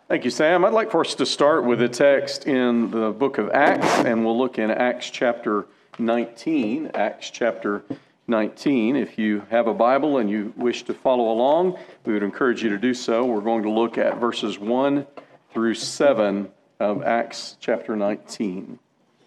Thank you, Sam. I'd like for us to start with a text in the book of Acts, and we'll look in Acts chapter 19. Acts chapter 19. If you have a Bible and you wish to follow along, we would encourage you to do so. We're going to look at verses 1 through 7 of Acts chapter 19.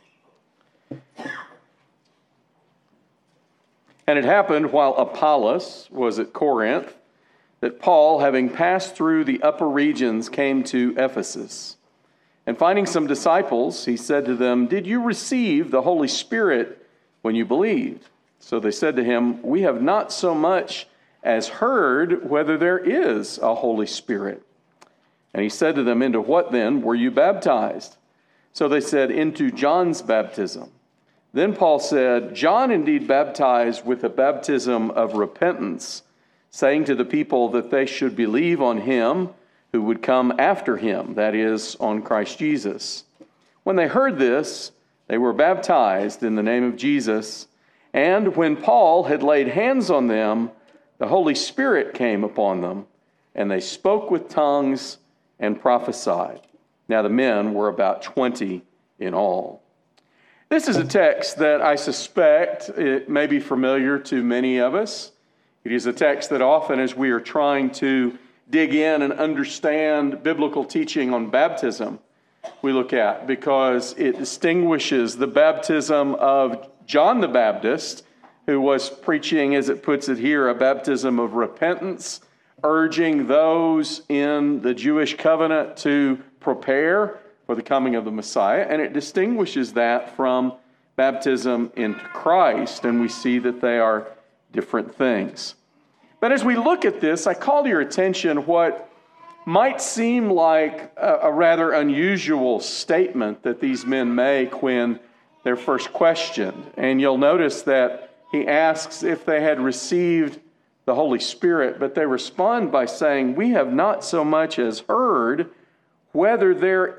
And it happened while Apollos was at Corinth, that Paul, having passed through the upper regions, came to Ephesus. And finding some disciples, he said to them, "Did you receive the Holy Spirit when you believed?" So they said to him, "We have not so much as heard whether there is a Holy Spirit." And he said to them, "Into what then were you baptized?" So they said, "Into John's baptism." Then Paul said, "John indeed baptized with a baptism of repentance, saying to the people that they should believe on him who would come after him, that is, on Christ Jesus." When they heard this, they were baptized in the name of Jesus. And when Paul had laid hands on them, the Holy Spirit came upon them, and they spoke with tongues and prophesied. Now the men were about 20 in all. This is a text that I suspect it may be familiar to many of us. It is a text that often, as we are trying to dig in and understand biblical teaching on baptism, we look at, because it distinguishes the baptism of John the Baptist, who was preaching, as it puts it here, a baptism of repentance, urging those in the Jewish covenant to prepare for the coming of the Messiah. And it distinguishes that from baptism into Christ, and we see that they are different things. But as we look at this, I call to your attention what might seem like a rather unusual statement that these men make when they're first questioned. And you'll notice that he asks if they had received the Holy Spirit, but they respond by saying, "We have not so much as heard whether there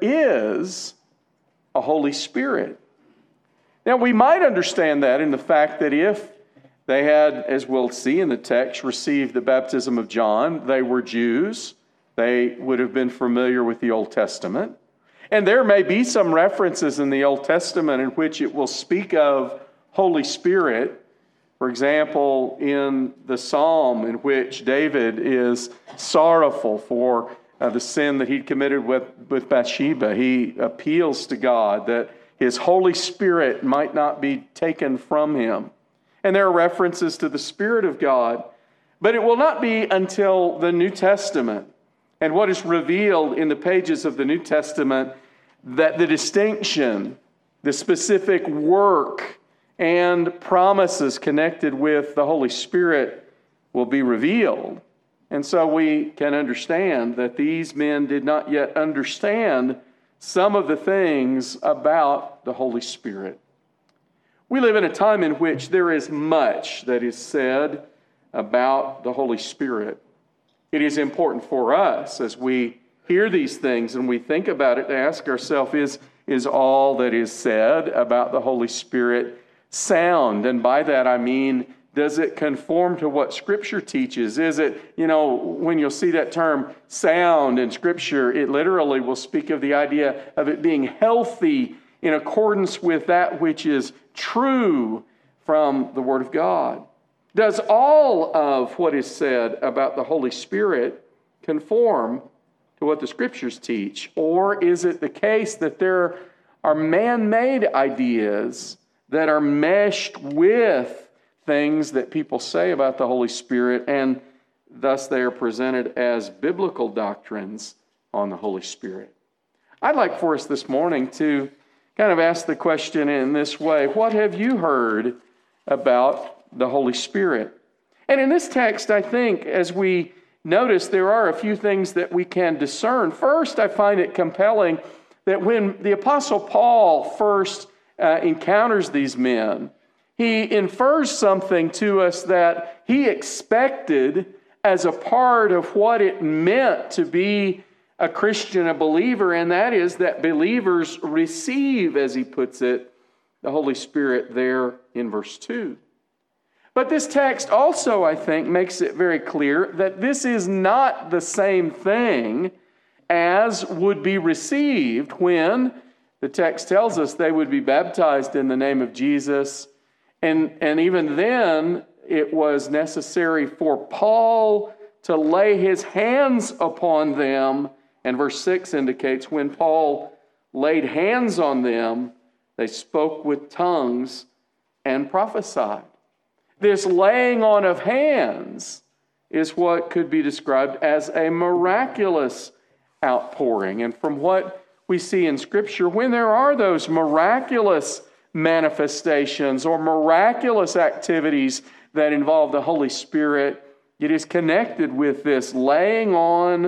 is a Holy Spirit." Now, we might understand that in the fact that if they had, as we'll see in the text, received the baptism of John, they were Jews. They would have been familiar with the Old Testament. And there may be some references in the Old Testament in which it will speak of Holy Spirit. For example, in the psalm in which David is sorrowful for the sin that he'd committed with Bathsheba, he appeals to God that his Holy Spirit might not be taken from him. And there are references to the Spirit of God, but it will not be until the New Testament and what is revealed in the pages of the New Testament that the distinction, the specific work, and promises connected with the Holy Spirit will be revealed. And so we can understand that these men did not yet understand some of the things about the Holy Spirit. We live in a time in which there is much that is said about the Holy Spirit. It is important for us as we hear these things and we think about it to ask ourselves, is all that is said about the Holy Spirit sound? And by that I mean, does it conform to what Scripture teaches? Is it, when you'll see that term sound in Scripture, it literally will speak of the idea of it being healthy in accordance with that which is true from the Word of God. Does all of what is said about the Holy Spirit conform to what the Scriptures teach? Or is it the case that there are man-made ideas that are meshed with things that people say about the Holy Spirit, and thus they are presented as biblical doctrines on the Holy Spirit? I'd like for us this morning to kind of ask the question in this way: what have you heard about the Holy Spirit? And in this text, I think, as we notice, there are a few things that we can discern. First, I find it compelling that when the Apostle Paul first encounters these men, he infers something to us that he expected as a part of what it meant to be a Christian, a believer, and that is that believers receive, as he puts it, the Holy Spirit there in verse 2. But this text also, I think, makes it very clear that this is not the same thing as would be received when, the text tells us, they would be baptized in the name of Jesus. And even then, it was necessary for Paul to lay his hands upon them. And verse 6 indicates when Paul laid hands on them, they spoke with tongues and prophesied. This laying on of hands is what could be described as a miraculous outpouring. And from what we see in Scripture, when there are those miraculous manifestations or miraculous activities that involve the Holy Spirit, it is connected with this laying on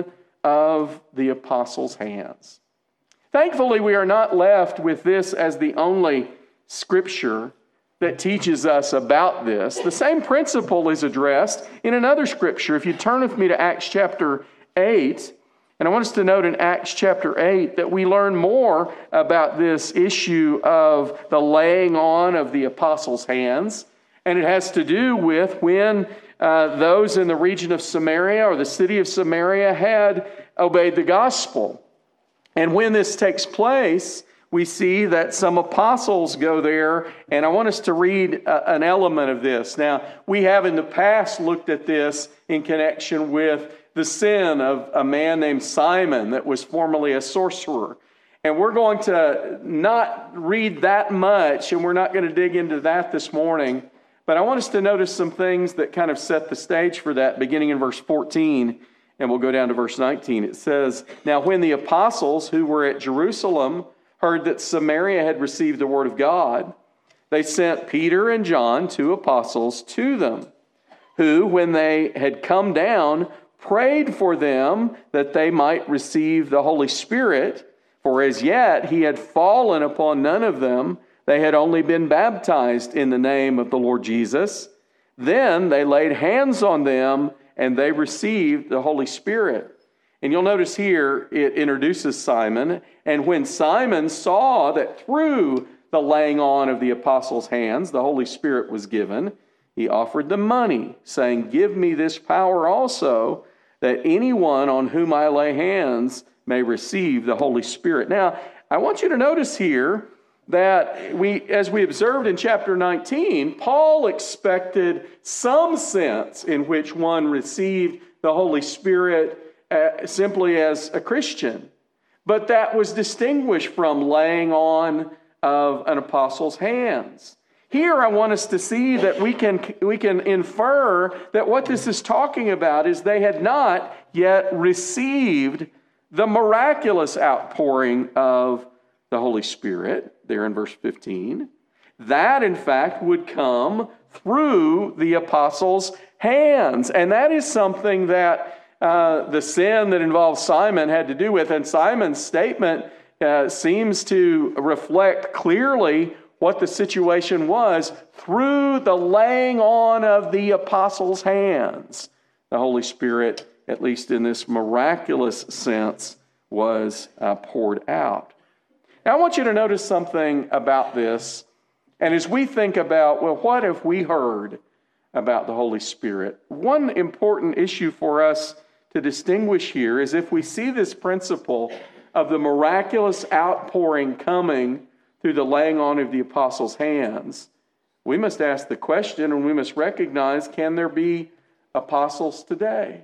of the apostles' hands. Thankfully, we are not left with this as the only Scripture that teaches us about this. The same principle is addressed in another Scripture. If you turn with me to Acts chapter 8, and I want us to note in Acts chapter 8 that we learn more about this issue of the laying on of the apostles' hands. And it has to do with when those in the region of Samaria or the city of Samaria had obeyed the gospel. And when this takes place, we see that some apostles go there, and I want us to read an element of this. Now, we have in the past looked at this in connection with the sin of a man named Simon that was formerly a sorcerer. And we're going to not read that much, and we're not going to dig into that this morning. But I want us to notice some things that kind of set the stage for that, beginning in verse 14, and we'll go down to verse 19. It says, "Now when the apostles who were at Jerusalem heard that Samaria had received the word of God, they sent Peter and John, two apostles, to them, who, when they had come down, prayed for them that they might receive the Holy Spirit, for as yet he had fallen upon none of them. They had only been baptized in the name of the Lord Jesus. Then they laid hands on them, and they received the Holy Spirit." And you'll notice here it introduces Simon. "And when Simon saw that through the laying on of the apostles' hands the Holy Spirit was given, he offered them money, saying, 'Give me this power also, that anyone on whom I lay hands may receive the Holy Spirit.'" Now, I want you to notice here that as we observed in chapter 19, Paul expected some sense in which one received the Holy Spirit simply as a Christian. But that was distinguished from laying on of an apostle's hands. Here I want us to see that we can infer that what this is talking about is they had not yet received the miraculous outpouring of the Holy Spirit, there in verse 15. That, in fact, would come through the apostles' hands. And that is something that the sin that involves Simon had to do with. And Simon's statement seems to reflect clearly what the situation was. Through the laying on of the apostles' hands, the Holy Spirit, at least in this miraculous sense, was poured out. Now, I want you to notice something about this. And as we think about, well, what have we heard about the Holy Spirit? One important issue for us to distinguish here is if we see this principle of the miraculous outpouring coming through the laying on of the apostles' hands, we must ask the question and we must recognize, can there be apostles today?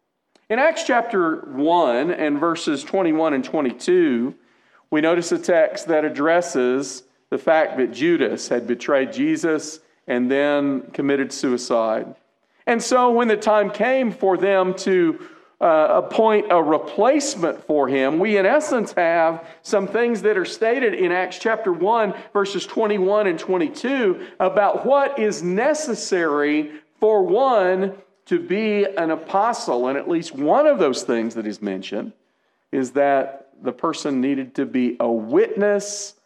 In Acts chapter 1 and verses 21 and 22, we notice a text that addresses the fact that Judas had betrayed Jesus and then committed suicide. And so when the time came for them to appoint a replacement for him, we in essence have some things that are stated in Acts chapter 1, verses 21 and 22 about what is necessary for one to be an apostle. And at least one of those things that is mentioned is that the person needed to be a witness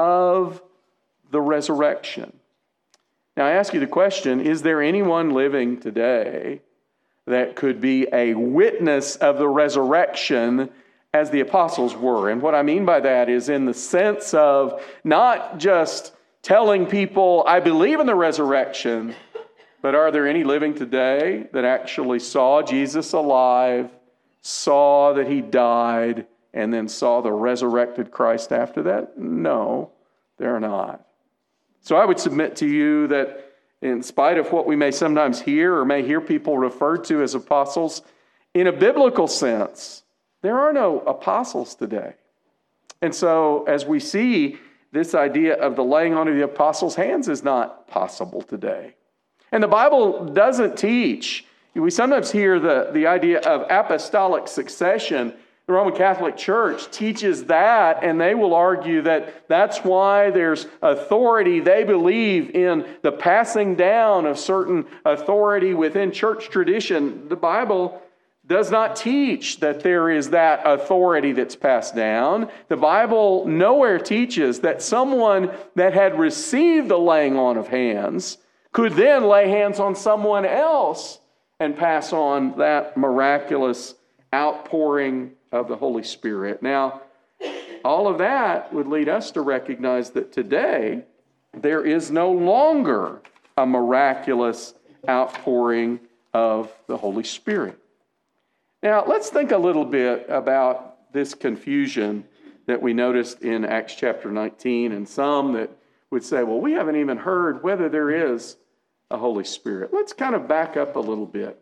of the resurrection. Now, I ask you the question, is there anyone living today that could be a witness of the resurrection as the apostles were? And what I mean by that is in the sense of not just telling people, I believe in the resurrection, but are there any living today that actually saw Jesus alive, saw that he died, and then saw the resurrected Christ after that? No, they're not. So I would submit to you that in spite of what we may sometimes hear or may hear people referred to as apostles, in a biblical sense, there are no apostles today. And so as we see, this idea of the laying on of the apostles' hands is not possible today. And the Bible doesn't teach. We sometimes hear the idea of apostolic succession. The Roman Catholic Church teaches that, and they will argue that that's why there's authority. They believe in the passing down of certain authority within church tradition. The Bible does not teach that there is that authority that's passed down. The Bible nowhere teaches that someone that had received the laying on of hands could then lay hands on someone else and pass on that miraculous outpouring of the Holy Spirit. Now, all of that would lead us to recognize that today there is no longer a miraculous outpouring of the Holy Spirit. Now, let's think a little bit about this confusion that we noticed in Acts chapter 19, and some that would say, well, we haven't even heard whether there is a Holy Spirit. Let's kind of back up a little bit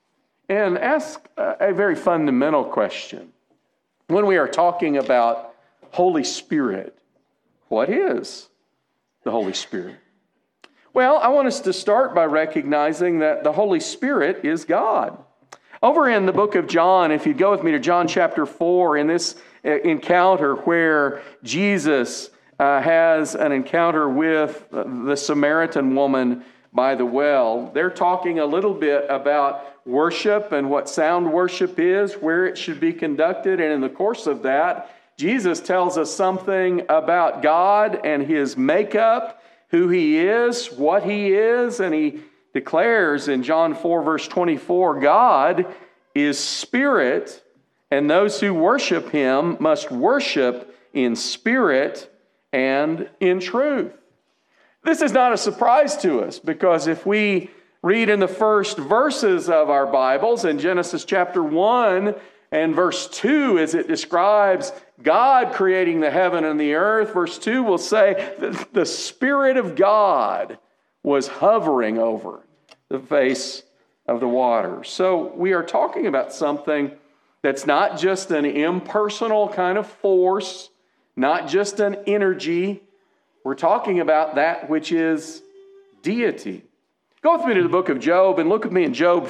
and ask a very fundamental question. When we are talking about Holy Spirit, what is the Holy Spirit? Well, I want us to start by recognizing that the Holy Spirit is God. Over in the book of John, if you'd go with me to John chapter 4, in this encounter where Jesus has an encounter with the Samaritan woman by the well, they're talking a little bit about worship and what sound worship is, where it should be conducted. And in the course of that, Jesus tells us something about God and his makeup, who he is, what he is, and he declares in John 4, verse 24, God is spirit, and those who worship him must worship in spirit and in truth. This is not a surprise to us, because if we read in the first verses of our Bibles, in Genesis chapter 1 and verse 2, as it describes God creating the heaven and the earth, verse 2 will say that the Spirit of God was hovering over the face of the water. So we are talking about something that's not just an impersonal kind of force, not just an energy. We're talking about that which is deity. Go with me to the book of Job and look at me in Job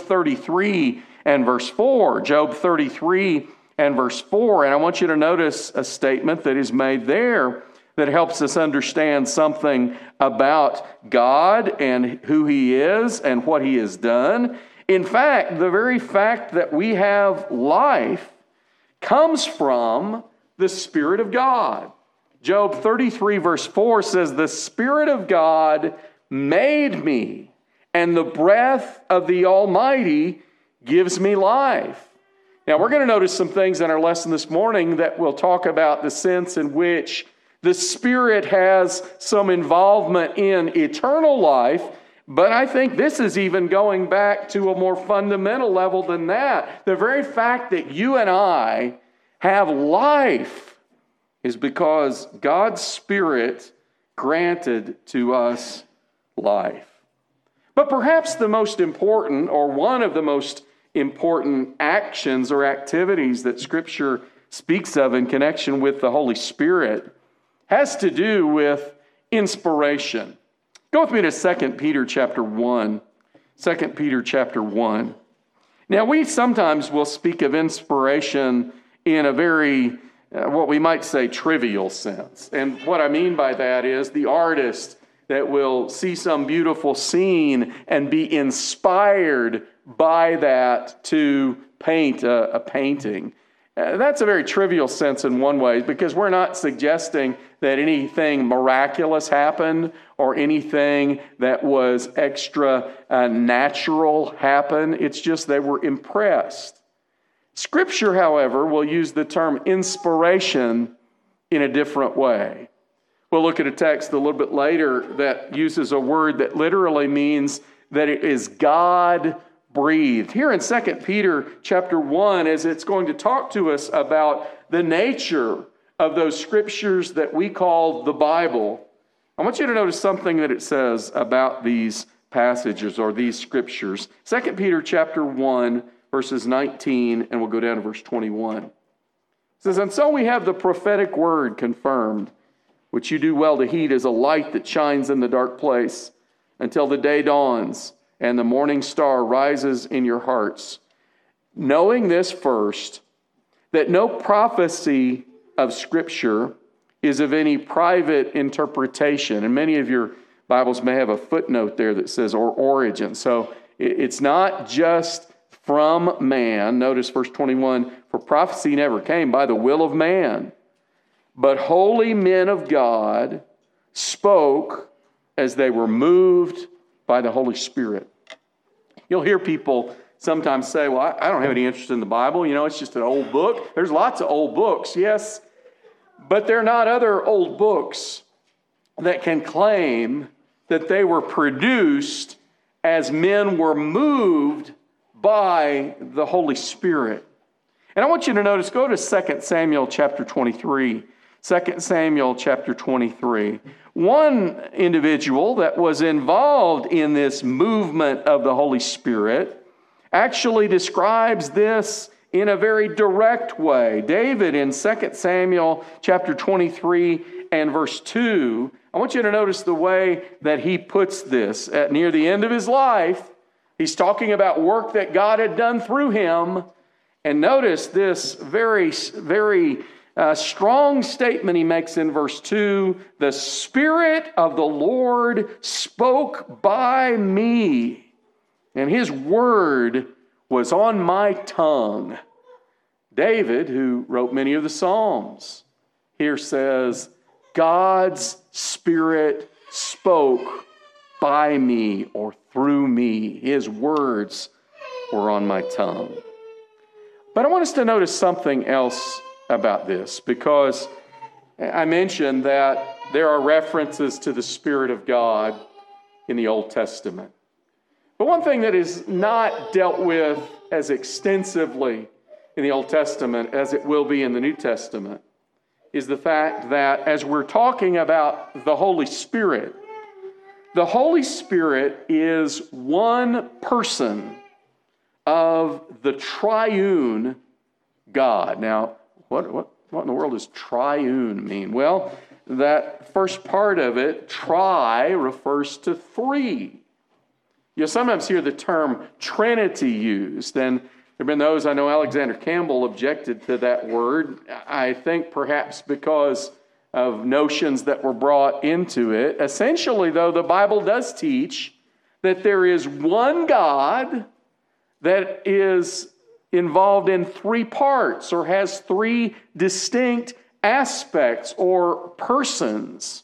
33 and verse 4. Job 33 and verse 4. And I want you to notice a statement that is made there that helps us understand something about God and who he is and what he has done. In fact, the very fact that we have life comes from the Spirit of God. Job 33 verse 4 says, "The Spirit of God made me, and the breath of the Almighty gives me life." Now, we're going to notice some things in our lesson this morning that will talk about the sense in which the Spirit has some involvement in eternal life, but I think this is even going back to a more fundamental level than that. The very fact that you and I have life is because God's Spirit granted to us life. But perhaps the most important, or one of the most important actions or activities that Scripture speaks of in connection with the Holy Spirit has to do with inspiration. Go with me to 2 Peter chapter 1. 2 Peter chapter 1. Now, we sometimes will speak of inspiration in a very, what we might say, trivial sense. And what I mean by that is the artist that will see some beautiful scene and be inspired by that to paint a painting. That's a very trivial sense in one way, because we're not suggesting that anything miraculous happened or anything that was extra natural happened. It's just they were impressed. Scripture, however, will use the term inspiration in a different way. We'll look at a text a little bit later that uses a word that literally means that it is God breathed. Here in 2 Peter chapter 1, as it's going to talk to us about the nature of those scriptures that we call the Bible, I want you to notice something that it says about these passages or these scriptures. 2 Peter chapter 1, verses 19, and we'll go down to verse 21. It says, "And so we have the prophetic word confirmed, which you do well to heed as a light that shines in the dark place until the day dawns and the morning star rises in your hearts. Knowing this first, that no prophecy of Scripture is of any private interpretation." And many of your Bibles may have a footnote there that says, or origin. So it's not just from man. Notice verse 21, "For prophecy never came by the will of man, but holy men of God spoke as they were moved by the Holy Spirit." You'll hear people sometimes say, "Well, I don't have any interest in the Bible. You know, it's just an old book." There's lots of old books, yes, but they're not other old books that can claim that they were produced as men were moved by the Holy Spirit. And I want you to notice, go to 2 Samuel chapter 23. 2 Samuel chapter 23. One individual that was involved in this movement of the Holy Spirit actually describes this in a very direct way. David in 2 Samuel chapter 23 and verse 2, I want you to notice the way that he puts this. At near the end of his life, he's talking about work that God had done through him. And notice this very strong statement he makes in verse 2. "The Spirit of the Lord spoke by me, and his word was on my tongue." David, who wrote many of the Psalms, here says, God's Spirit spoke by me or through me. His words were on my tongue. But I want us to notice something else about this, because I mentioned that there are references to the Spirit of God in the Old Testament. But one thing that is not dealt with as extensively in the Old Testament as it will be in the New Testament is the fact that as we're talking about the Holy Spirit is one person of the triune God. Now, what in the world does triune mean? Well, that first part of it, tri, refers to three. You'll sometimes hear the term Trinity used, and there have been those, I know Alexander Campbell objected to that word, I think perhaps because of notions that were brought into it. Essentially, though, the Bible does teach that there is one God that is involved in three parts or has three distinct aspects or persons.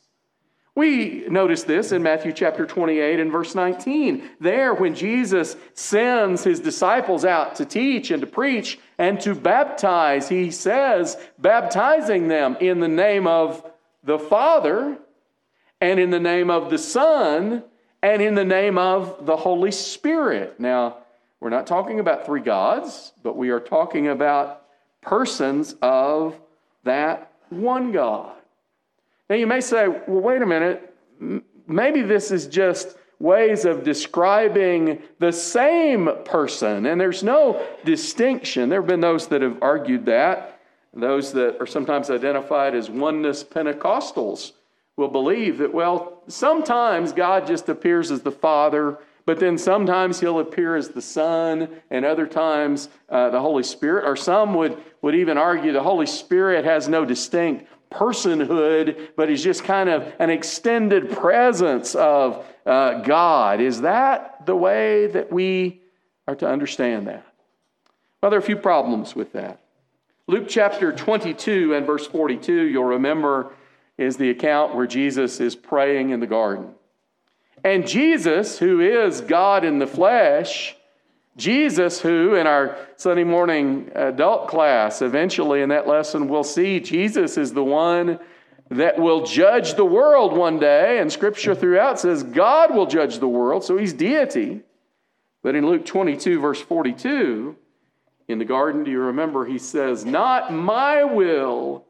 We notice this in Matthew chapter 28 and verse 19. There, when Jesus sends his disciples out to teach and to preach and to baptize, he says, baptizing them in the name of the Father and in the name of the Son and in the name of the Holy Spirit. Now, we're not talking about three gods, but we are talking about persons of that one God. Now you may say, well, wait a minute, maybe this is just ways of describing the same person, and there's no distinction. There have been those that have argued that. Those that are sometimes identified as oneness Pentecostals will believe that, well, sometimes God just appears as the Father, but then sometimes he'll appear as the Son, and other times the Holy Spirit. Or some would even argue the Holy Spirit has no distinct personhood, but is just kind of an extended presence of God. Is that the way that we are to understand that? Well, there are a few problems with that. Luke chapter 22 and verse 42, you'll remember, is the account where Jesus is praying in the garden. And Jesus, who is God in the flesh, Jesus, who in our Sunday morning adult class, eventually in that lesson we'll see, Jesus is the one that will judge the world one day. And Scripture throughout says God will judge the world, so he's deity. But in Luke 22, verse 42, in the garden, do you remember, he says, not my will,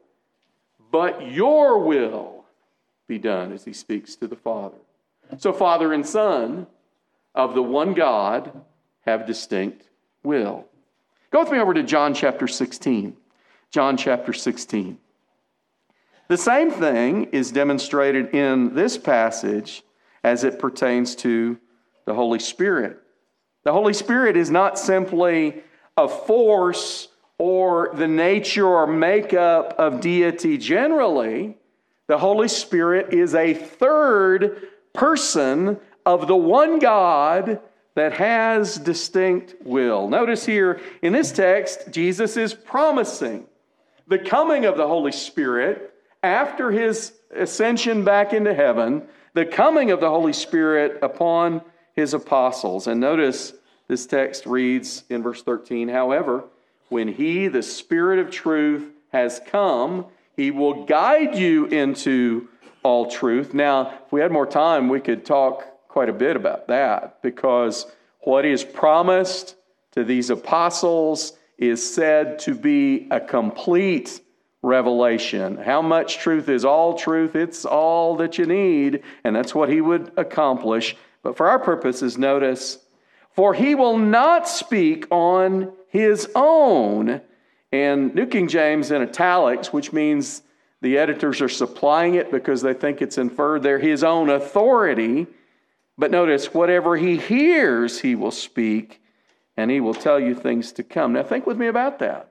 but your will be done, as he speaks to the Father. So Father and Son of the one God have distinct will. Go with me over to John chapter 16. John chapter 16. The same thing is demonstrated in this passage as it pertains to the Holy Spirit. The Holy Spirit is not simply a force or the nature or makeup of deity generally. The Holy Spirit is a third person of the one God that has distinct will. Notice here in this text, Jesus is promising the coming of the Holy Spirit after his ascension back into heaven, the coming of the Holy Spirit upon his apostles. And notice this text reads in verse 13, however, when he, the Spirit of truth, has come, he will guide you into all truth. Now, if we had more time, we could talk quite a bit about that, because what is promised to these apostles is said to be a complete revelation. How much truth is all truth? It's all that you need, and that's what he would accomplish. But for our purposes, notice, for he will not speak on his own. And New King James in italics, which means the editors are supplying it because they think it's inferred there, his own authority. But notice, whatever he hears, he will speak, and he will tell you things to come. Now think with me about that.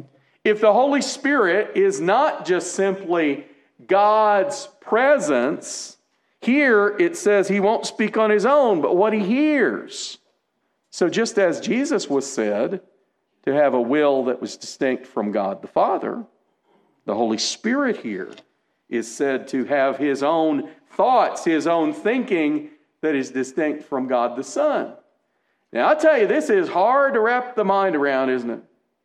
If the Holy Spirit is not just simply God's presence, here it says he won't speak on his own, but what he hears. So just as Jesus was said to have a will that was distinct from God the Father, the Holy Spirit here is said to have his own thoughts, his own thinking that is distinct from God the Son. Now, I'll tell you, this is hard to wrap the mind around, isn't it?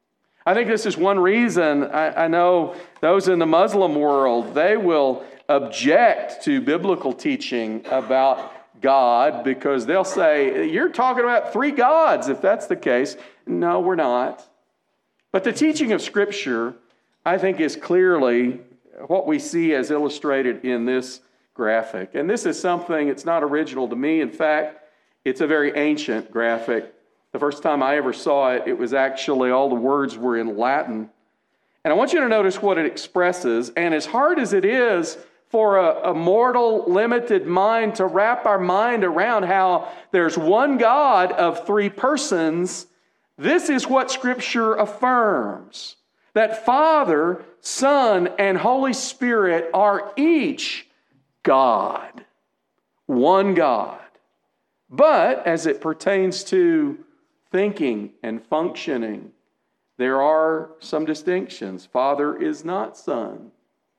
I think this is one reason I know those in the Muslim world, they will object to biblical teaching about God because they'll say, you're talking about three gods if that's the case. No, we're not. But the teaching of Scripture, I think, is clearly what we see as illustrated in this graphic. And this is something, it's not original to me. In fact, it's a very ancient graphic. The first time I ever saw it, it was actually, all the words were in Latin. And I want you to notice what it expresses. And as hard as it is for a mortal, limited mind to wrap our mind around how there's one God of three persons, this is what Scripture affirms. That Father, Son, and Holy Spirit are each God. One God. But as it pertains to thinking and functioning, there are some distinctions. Father is not Son.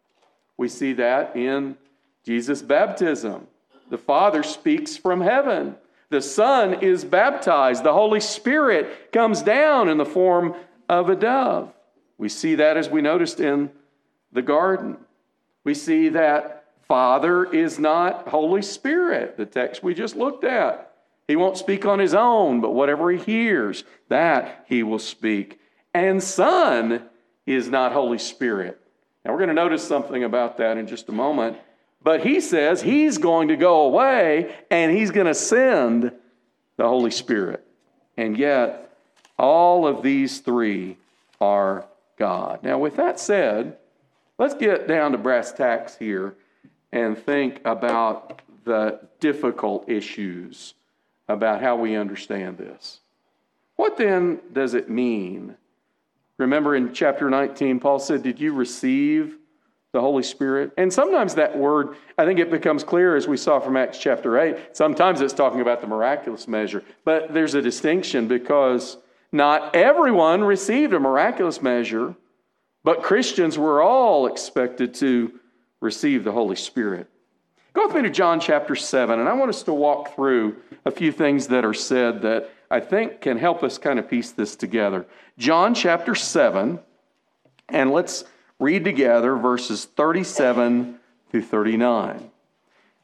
We see that in Jesus' baptism. The Father speaks from heaven. The Son is baptized. The Holy Spirit comes down in the form of a dove. We see that as we noticed in the garden. We see that Father is not Holy Spirit, the text we just looked at. He won't speak on his own, but whatever he hears, that he will speak. And Son is not Holy Spirit. Now we're going to notice something about that in just a moment. But he says he's going to go away and he's going to send the Holy Spirit. And yet, all of these three are God. Now with that said, let's get down to brass tacks here and think about the difficult issues about how we understand this. What then does it mean? Remember in chapter 19, Paul said, did you receive the Holy Spirit? And sometimes that word, I think it becomes clear as we saw from Acts chapter 8. Sometimes it's talking about the miraculous measure. But there's a distinction because not everyone received a miraculous measure, but Christians were all expected to receive the Holy Spirit. Go with me to John chapter 7, and I want us to walk through a few things that are said that I think can help us kind of piece this together. John chapter 7, and let's read together verses 37 through 39.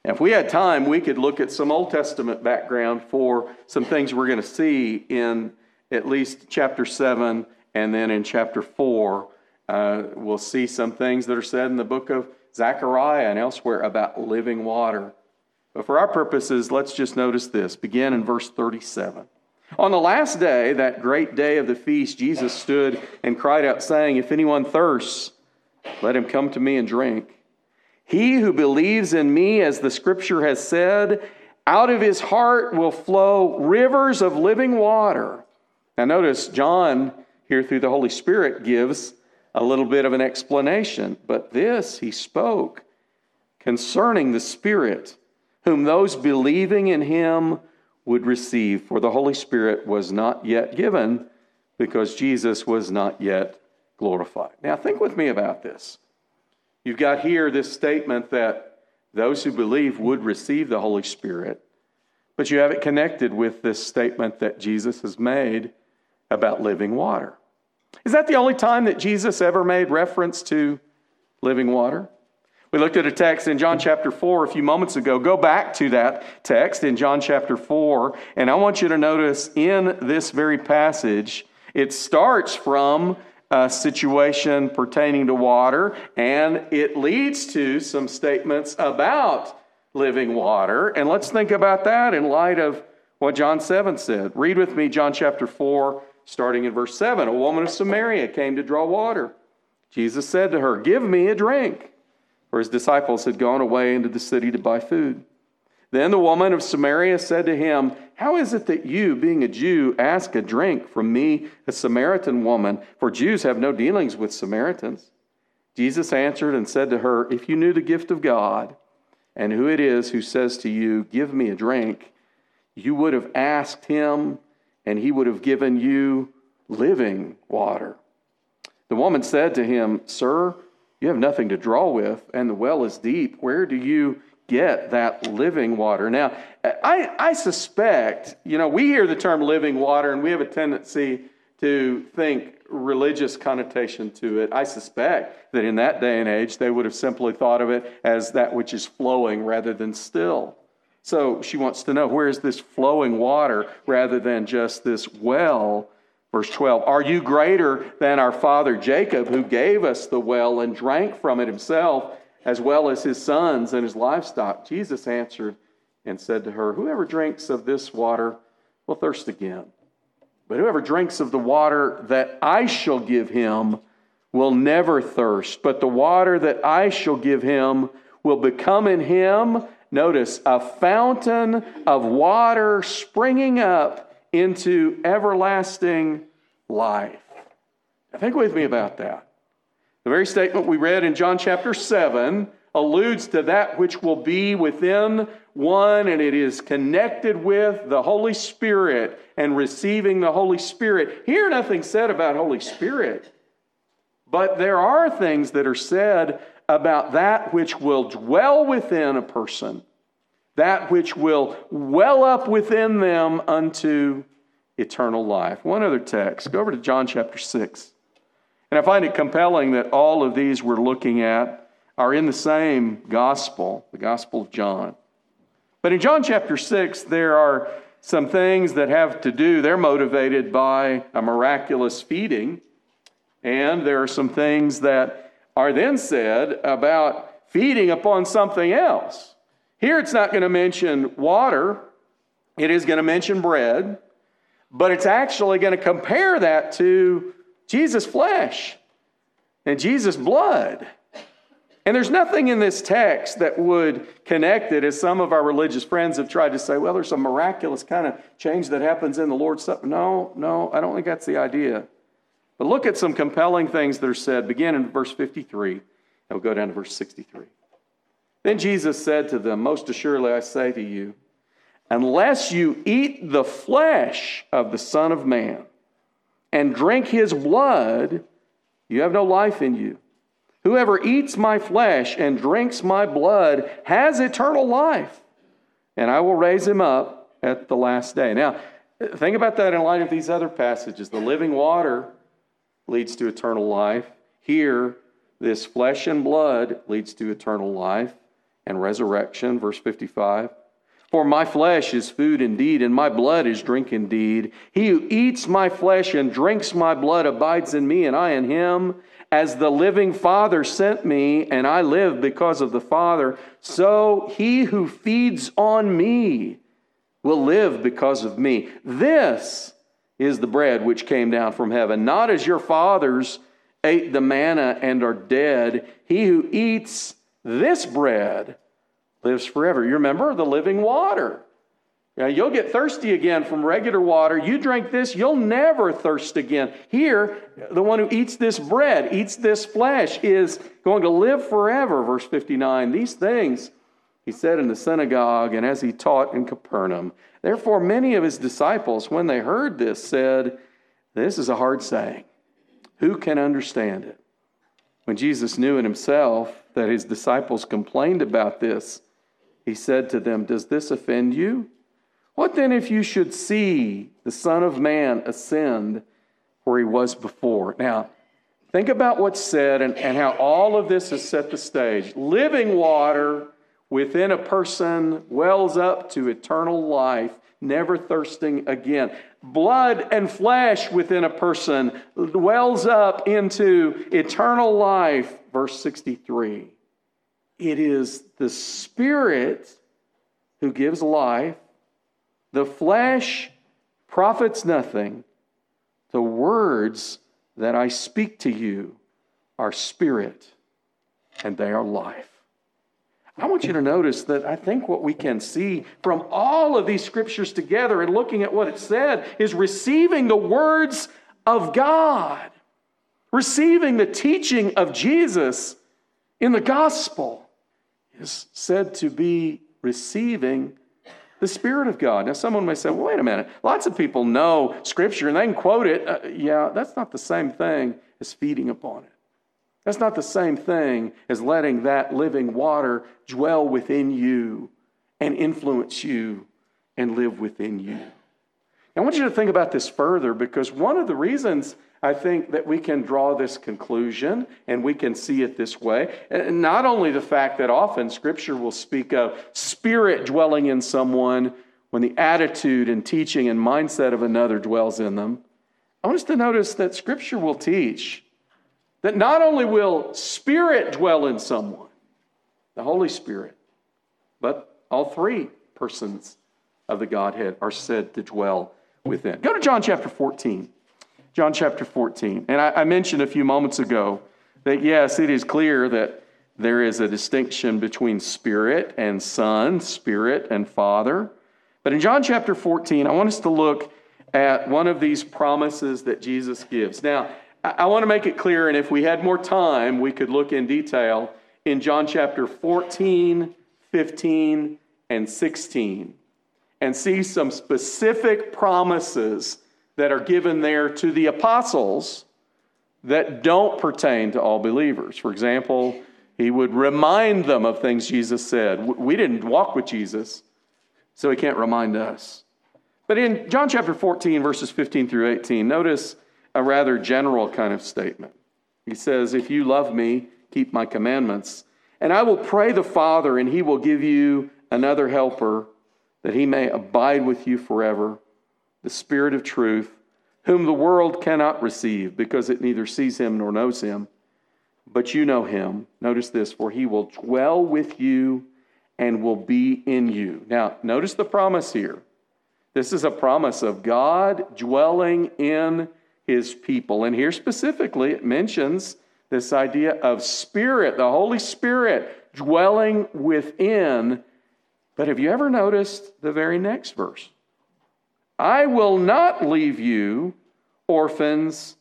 If we had time, we could look at some Old Testament background for some things we're going to see in at least chapter 7 and then in chapter 4. We'll see some things that are said in the book of Zechariah and elsewhere about living water. But for our purposes, let's just notice this. Begin in verse 37. On the last day, that great day of the feast, Jesus stood and cried out, saying, "If anyone thirsts, let him come to me and drink. He who believes in me, as the scripture has said, out of his heart will flow rivers of living water." Now notice, John, here through the Holy Spirit, gives a little bit of an explanation. But this he spoke concerning the Spirit, whom those believing in him would receive. For the Holy Spirit was not yet given, because Jesus was not yet glorified. Now think with me about this. You've got here this statement that those who believe would receive the Holy Spirit, but you have it connected with this statement that Jesus has made about living water. Is that the only time that Jesus ever made reference to living water? We looked at a text in John chapter 4 a few moments ago. Go back to that text in John chapter 4, and I want you to notice in this very passage, it starts from a situation pertaining to water, and it leads to some statements about living water. And let's think about that in light of what John 7 said. Read with me John chapter 4, starting in verse 7. A woman of Samaria came to draw water. Jesus said to her, "Give me a drink." For his disciples had gone away into the city to buy food. Then the woman of Samaria said to him, "How is it that you, being a Jew, ask a drink from me, a Samaritan woman? For Jews have no dealings with Samaritans." Jesus answered and said to her, "If you knew the gift of God, and who it is who says to you, 'Give me a drink,' you would have asked him, and he would have given you living water." The woman said to him, "Sir, you have nothing to draw with, and the well is deep. Where do you get that living water?" Now, I suspect, we hear the term living water, and we have a tendency to think religious connotation to it. I suspect that in that day and age, they would have simply thought of it as that which is flowing rather than still. So she wants to know, where is this flowing water rather than just this well? Verse 12, "Are you greater than our father Jacob, who gave us the well and drank from it himself, as well as his sons and his livestock?" Jesus answered and said to her, "Whoever drinks of this water will thirst again. But whoever drinks of the water that I shall give him will never thirst. But the water that I shall give him will become in him," notice, "a fountain of water springing up into everlasting life." Now, think with me about that. The very statement we read in John chapter 7 alludes to that which will be within one, and it is connected with the Holy Spirit and receiving the Holy Spirit. Here, nothing said about Holy Spirit, but there are things that are said about that which will dwell within a person, that which will well up within them unto eternal life. One other text. Go over to John chapter 6. And I find it compelling that all of these we're looking at are in the same gospel, the Gospel of John. But in John chapter 6, there are some things that have to do, they're motivated by a miraculous feeding. And there are some things that are then said about feeding upon something else. Here it's not going to mention water. It is going to mention bread. But it's actually going to compare that to Jesus' flesh and Jesus' blood. And there's nothing in this text that would connect it, as some of our religious friends have tried to say, well, there's some miraculous kind of change that happens in the Lord's Supper. No, I don't think that's the idea. But look at some compelling things that are said. Begin in verse 53, and we'll go down to verse 63. Then Jesus said to them, "Most assuredly I say to you, unless you eat the flesh of the Son of Man and drink his blood, you have no life in you. Whoever eats my flesh and drinks my blood has eternal life, and I will raise him up at the last day." Now, think about that in light of these other passages. The living water leads to eternal life. Here, this flesh and blood leads to eternal life. and resurrection. Verse 55. For my flesh is food indeed, and my blood is drink indeed. He who eats my flesh and drinks my blood abides in me, and I in him. As the living Father sent me, and I live because of the Father, so he who feeds on me will live because of me. This is the bread which came down from heaven, not as your fathers ate the manna and are dead. He who eats this bread lives forever. You remember the living water. Now, you'll get thirsty again from regular water. You drink this, you'll never thirst again. Here, the one who eats this bread, eats this flesh, is going to live forever. Verse 59, these things he said in the synagogue and as he taught in Capernaum. Therefore, many of his disciples, when they heard this, said, this is a hard saying. Who can understand it? When Jesus knew in himself that his disciples complained about this, he said to them, does this offend you? What then if you should see the Son of Man ascend where he was before? Now, think about what's said and how all of this has set the stage. Living water within a person wells up to eternal life, never thirsting again. Blood and flesh within a person wells up into eternal life. Verse 63. It is the Spirit who gives life. The flesh profits nothing. The words that I speak to you are spirit, and they are life. I want you to notice that I think what we can see from all of these scriptures together and looking at what it said is receiving the words of God, receiving the teaching of Jesus in the gospel is said to be receiving the Spirit of God. Now, someone may say, well, wait a minute. Lots of people know Scripture and they can quote it. Yeah, that's not the same thing as feeding upon it. That's not the same thing as letting that living water dwell within you and influence you and live within you. I want you to think about this further, because one of the reasons I think that we can draw this conclusion and we can see it this way, and not only the fact that often Scripture will speak of spirit dwelling in someone when the attitude and teaching and mindset of another dwells in them. I want us to notice that Scripture will teach that not only will Spirit dwell in someone, the Holy Spirit, but all three persons of the Godhead are said to dwell within. Go to John chapter 14. John chapter 14. And I mentioned a few moments ago that, yes, it is clear that there is a distinction between Spirit and Son, Spirit and Father. But in John chapter 14, I want us to look at one of these promises that Jesus gives. Now, I want to make it clear, and if we had more time, we could look in detail in John chapter 14, 15, and 16 and see some specific promises that are given there to the apostles that don't pertain to all believers. For example, he would remind them of things Jesus said. We didn't walk with Jesus, so he can't remind us. But in John chapter 14, verses 15 through 18, notice a rather general kind of statement. He says, if you love me, keep my commandments, and I will pray the Father, and he will give you another helper, that he may abide with you forever, the Spirit of truth, whom the world cannot receive, because it neither sees him nor knows him. But you know him. Notice this, for he will dwell with you and will be in you. Now, notice the promise here. This is a promise of God dwelling in his people. And here specifically, it mentions this idea of Spirit, the Holy Spirit dwelling within. But have you ever noticed the very next verse? I will not leave you orphans.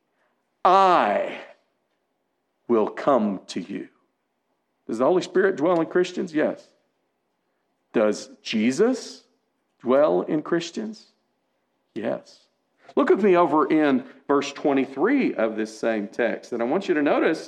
I will come to you. Does the Holy Spirit dwell in Christians? Yes. Does Jesus dwell in Christians? Yes. Look with me over in verse 23 of this same text. And I want you to notice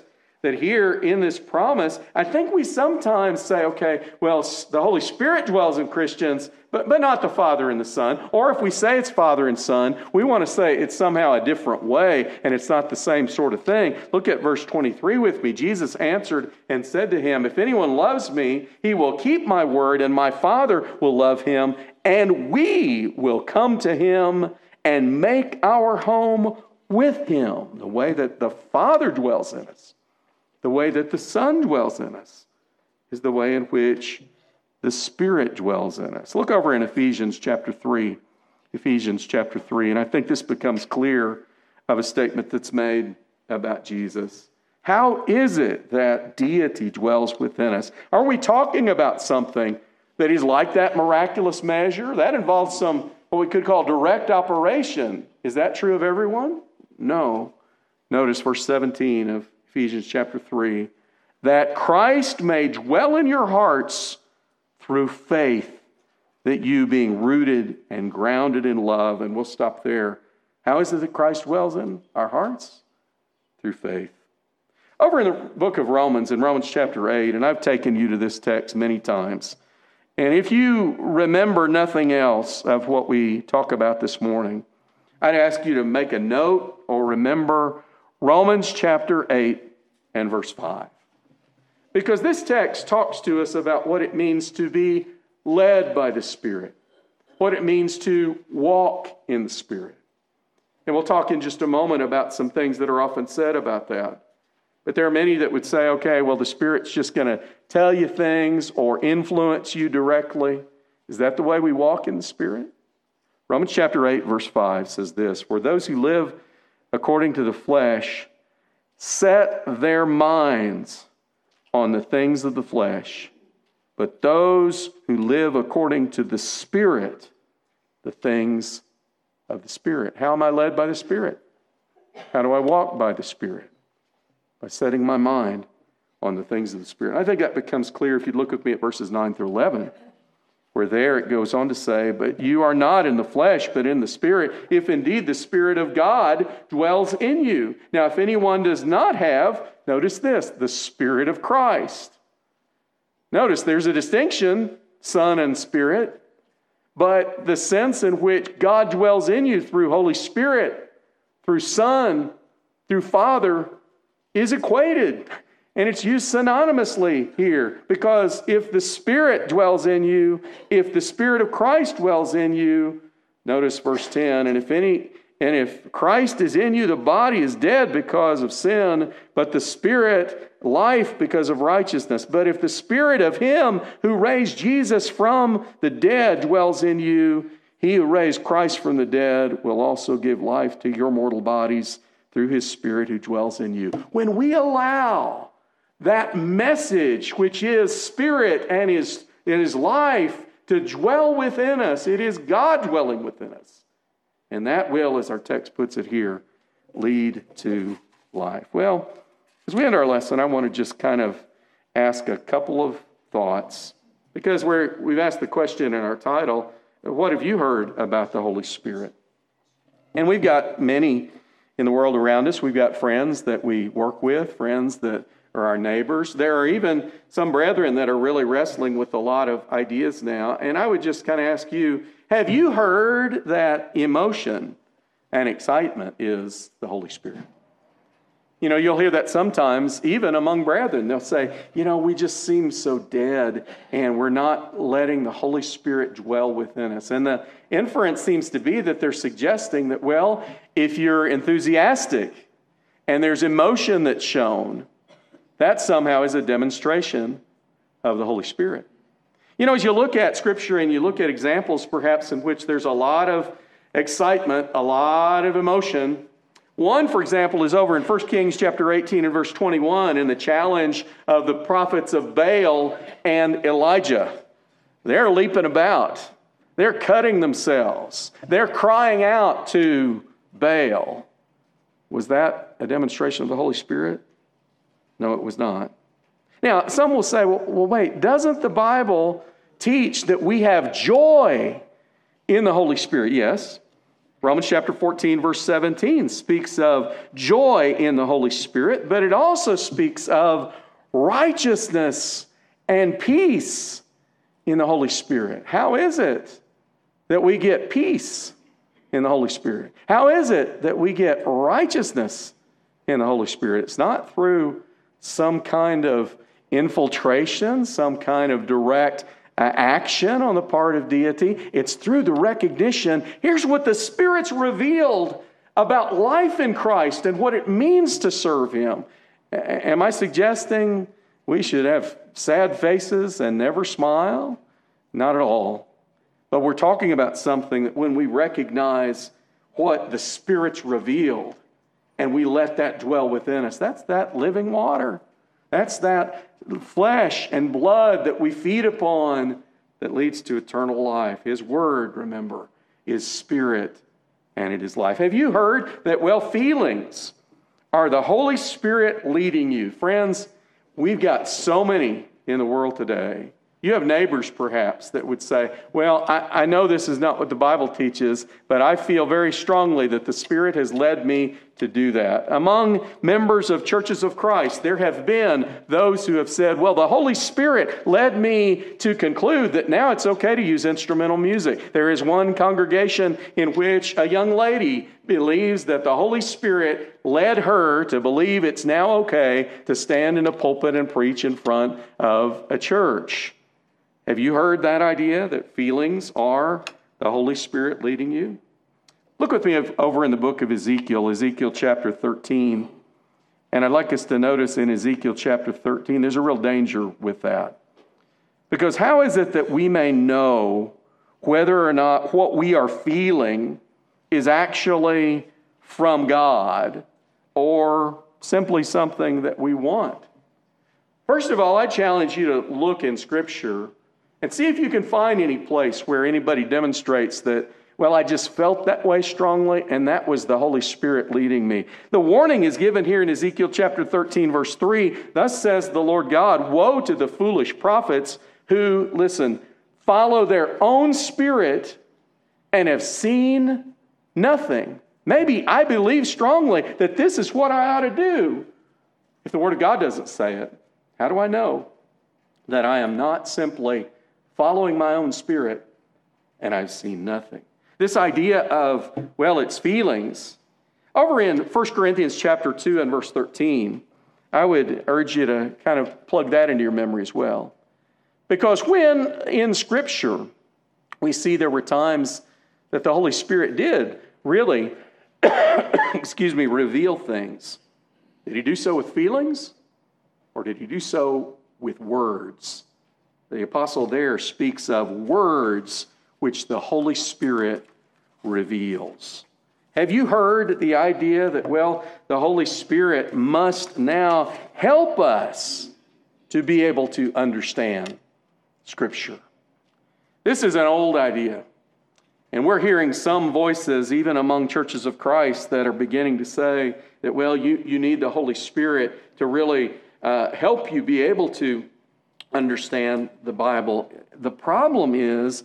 that here in this promise, I think we sometimes say, okay, well, the Holy Spirit dwells in Christians, but not the Father and the Son. Or if we say it's Father and Son, we want to say it's somehow a different way, and it's not the same sort of thing. Look at verse 23 with me. Jesus answered and said to him, if anyone loves me, he will keep my word, and my Father will love him, and we will come to him and make our home with him. The way that the Father dwells in us, the way that the Son dwells in us, is the way in which the Spirit dwells in us. Look over in Ephesians chapter 3. Ephesians chapter 3. And I think this becomes clear of a statement that's made about Jesus. How is it that deity dwells within us? Are we talking about something that is like that miraculous measure? That involves some, what we could call direct operation. Is that true of everyone? No. Notice verse 17 of Ephesians chapter 3. That Christ may dwell in your hearts through faith, that you being rooted and grounded in love. And we'll stop there. How is it that Christ dwells in our hearts? Through faith. Over in the book of Romans, in Romans chapter 8, and I've taken you to this text many times, and if you remember nothing else of what we talk about this morning, I'd ask you to make a note or remember Romans chapter 8 and verse 5. Because this text talks to us about what it means to be led by the Spirit, what it means to walk in the Spirit. And we'll talk in just a moment about some things that are often said about that. But there are many that would say, okay, well, the Spirit's just going to tell you things or influence you directly. Is that the way we walk in the Spirit? Romans chapter 8, verse 5 says this, for those who live according to the flesh set their minds on the things of the flesh, but those who live according to the Spirit, the things of the Spirit. How am I led by the Spirit? How do I walk by the Spirit? By setting my mind on the things of the Spirit. I think that becomes clear if you look with me at verses 9 through 11, where there it goes on to say, but you are not in the flesh, but in the Spirit, if indeed the Spirit of God dwells in you. Now, if anyone does not have, notice this, the Spirit of Christ. Notice there's a distinction, Son and Spirit, but the sense in which God dwells in you through Holy Spirit, through Son, through Father, is equated. And it's used synonymously here, because if the Spirit dwells in you, if the Spirit of Christ dwells in you, notice verse 10, and if Christ is in you, the body is dead because of sin, but the Spirit life because of righteousness. But if the Spirit of him who raised Jesus from the dead dwells in you, he who raised Christ from the dead will also give life to your mortal bodies through his Spirit who dwells in you. When we allow that message, which is Spirit and his life, to dwell within us, it is God dwelling within us. And that will, as our text puts it here, lead to life. Well, as we end our lesson, I want to just kind of ask a couple of thoughts, because we've asked the question in our title, what have you heard about the Holy Spirit? And we've got many in the world around us. We've got friends that we work with, friends that are our neighbors. There are even some brethren that are really wrestling with a lot of ideas now. And I would just kind of ask you, have you heard that emotion and excitement is the Holy Spirit? You know, you'll hear that sometimes, even among brethren. They'll say, you know, we just seem so dead, and we're not letting the Holy Spirit dwell within us. And the inference seems to be that they're suggesting that, well, if you're enthusiastic and there's emotion that's shown, that somehow is a demonstration of the Holy Spirit. You know, as you look at Scripture and you look at examples perhaps in which there's a lot of excitement, a lot of emotion, one, for example, is over in 1 Kings chapter 18 and verse 21 in the challenge of the prophets of Baal and Elijah. They're leaping about. They're cutting themselves. They're crying out to Baal. Was that a demonstration of the Holy Spirit? No, it was not. Now, some will say, well, wait, doesn't the Bible teach that we have joy in the Holy Spirit? Yes. Romans chapter 14, verse 17 speaks of joy in the Holy Spirit, but it also speaks of righteousness and peace in the Holy Spirit. How is it that we get peace in the Holy Spirit? How is it that we get righteousness in the Holy Spirit? It's not through some kind of infiltration, some kind of direct action on the part of deity. It's through the recognition. Here's what the Spirit's revealed about life in Christ and what it means to serve Him. Am I suggesting we should have sad faces and never smile? Not at all. But we're talking about something that when we recognize what the Spirit's revealed and we let that dwell within us, that's that living water. That's that flesh and blood that we feed upon that leads to eternal life. His word, remember, is spirit and it is life. Have you heard that, feelings are the Holy Spirit leading you? Friends, we've got so many in the world today. You have neighbors, perhaps, that would say, I know this is not what the Bible teaches, but I feel very strongly that the Spirit has led me to do that. Among members of churches of Christ, there have been those who have said, the Holy Spirit led me to conclude that now it's okay to use instrumental music. There is one congregation in which a young lady believes that the Holy Spirit led her to believe it's now okay to stand in a pulpit and preach in front of a church. Have you heard that idea that feelings are the Holy Spirit leading you? Look with me over in the book of Ezekiel, Ezekiel chapter 13. And I'd like us to notice in Ezekiel chapter 13, there's a real danger with that. Because how is it that we may know whether or not what we are feeling is actually from God or simply something that we want? First of all, I challenge you to look in Scripture and see if you can find any place where anybody demonstrates that, I just felt that way strongly, and that was the Holy Spirit leading me. The warning is given here in Ezekiel chapter 13, verse 3. Thus says the Lord God, woe to the foolish prophets who, listen, follow their own spirit and have seen nothing. Maybe I believe strongly that this is what I ought to do. If the Word of God doesn't say it, how do I know that I am not simply following my own spirit and I've seen nothing? This idea of, it's feelings. Over in 1 Corinthians chapter 2 and verse 13, I would urge you to kind of plug that into your memory as well. Because when in Scripture we see there were times that the Holy Spirit did really, reveal things. Did He do so with feelings? Or did He do so with words? The apostle there speaks of words which the Holy Spirit reveals. Have you heard the idea that, the Holy Spirit must now help us to be able to understand Scripture? This is an old idea. And we're hearing some voices, even among churches of Christ, that are beginning to say that, you need the Holy Spirit to really help you be able to understand the Bible. The problem is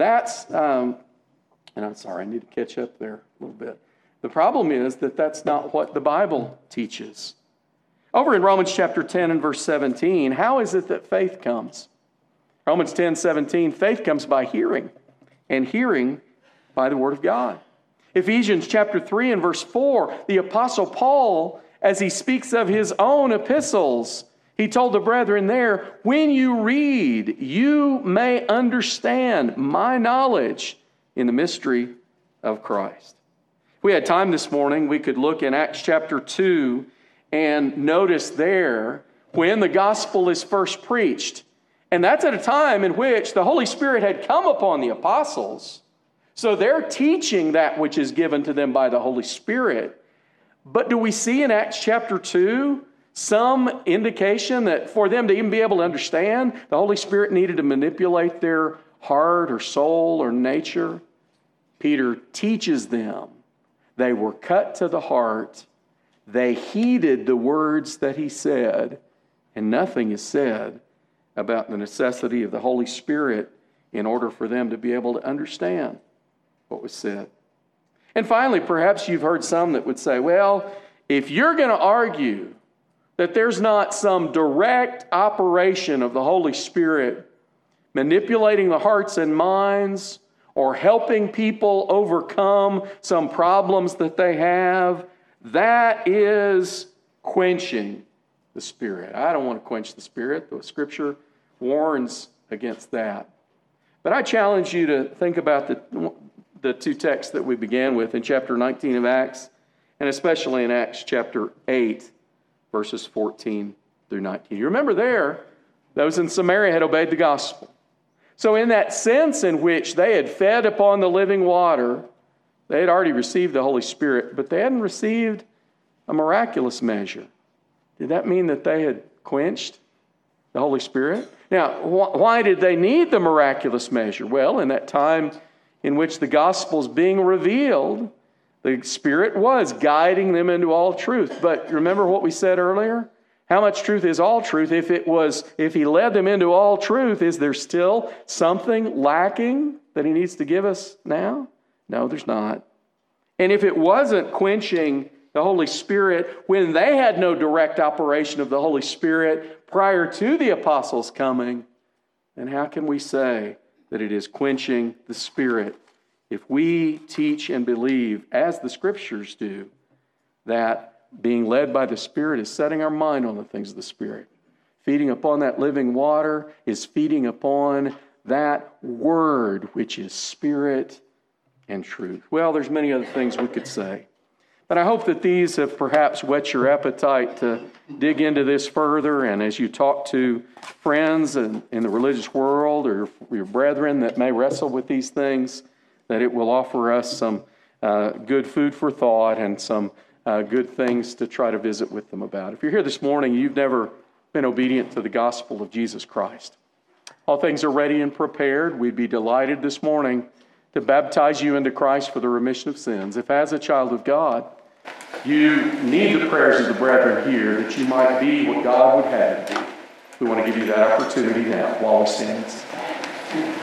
and I'm sorry, I need to catch up there a little bit. The problem is that that's not what the Bible teaches. Over in Romans chapter 10 and verse 17, how is it that faith comes? Romans 10:17, faith comes by hearing, and hearing by the Word of God. Ephesians chapter 3 and verse 4, the Apostle Paul, as he speaks of his own epistles, he told the brethren there, when you read, you may understand my knowledge in the mystery of Christ. If we had time this morning, we could look in Acts chapter 2 and notice there when the gospel is first preached. And that's at a time in which the Holy Spirit had come upon the apostles. So they're teaching that which is given to them by the Holy Spirit. But do we see in Acts chapter 2 some indication that for them to even be able to understand, the Holy Spirit needed to manipulate their heart or soul or nature? Peter teaches them. They were cut to the heart. They heeded the words that he said, and nothing is said about the necessity of the Holy Spirit in order for them to be able to understand what was said. And finally, perhaps you've heard some that would say, well, if you're going to argue that there's not some direct operation of the Holy Spirit manipulating the hearts and minds or helping people overcome some problems that they have, that is quenching the Spirit. I don't want to quench the Spirit. The Scripture warns against that. But I challenge you to think about the two texts that we began with in chapter 19 of Acts, and especially in Acts chapter 8, verses 14 through 19. You remember there, those in Samaria had obeyed the gospel. So in that sense in which they had fed upon the living water, they had already received the Holy Spirit, but they hadn't received a miraculous measure. Did that mean that they had quenched the Holy Spirit? Now, why did they need the miraculous measure? Well, in that time in which the gospel is being revealed, the Spirit was guiding them into all truth. But remember what we said earlier? How much truth is all truth? If He led them into all truth, is there still something lacking that He needs to give us now? No, there's not. And if it wasn't quenching the Holy Spirit when they had no direct operation of the Holy Spirit prior to the apostles coming, then how can we say that it is quenching the Spirit if we teach and believe, as the Scriptures do, that being led by the Spirit is setting our mind on the things of the Spirit? Feeding upon that living water is feeding upon that Word, which is Spirit and truth. Well, there's many other things we could say. But I hope that these have perhaps whet your appetite to dig into this further. And as you talk to friends in the religious world or your brethren that may wrestle with these things, that it will offer us some good food for thought and some good things to try to visit with them about. If you're here this morning, you've never been obedient to the gospel of Jesus Christ. All things are ready and prepared. We'd be delighted this morning to baptize you into Christ for the remission of sins. If as a child of God, you need the prayers of the brethren here that you might be what God would have you be, we want to give you that opportunity now while we stand.